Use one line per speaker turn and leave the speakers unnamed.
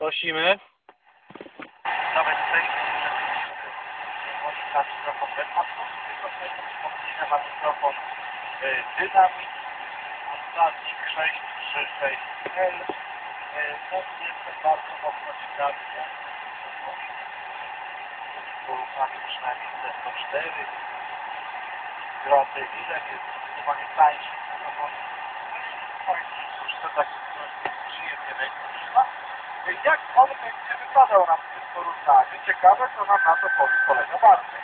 Prosimy.
Nawet tutaj monika mikrofon Bedmaców, tylko tutaj wspomnienia ma mikrofon Dynamic, Atlantic 636L. No i jestem bardzo mocno ciekawy, jak porównaniu przynajmniej C104 Groty Willem jest zdecydowanie tańszy mikrofon. Że tak przyjemnie ręką trzyma. Jak on będzie wypadał nam w tym porównaniu? Ciekawe, co nam na to powie kolega Bartek.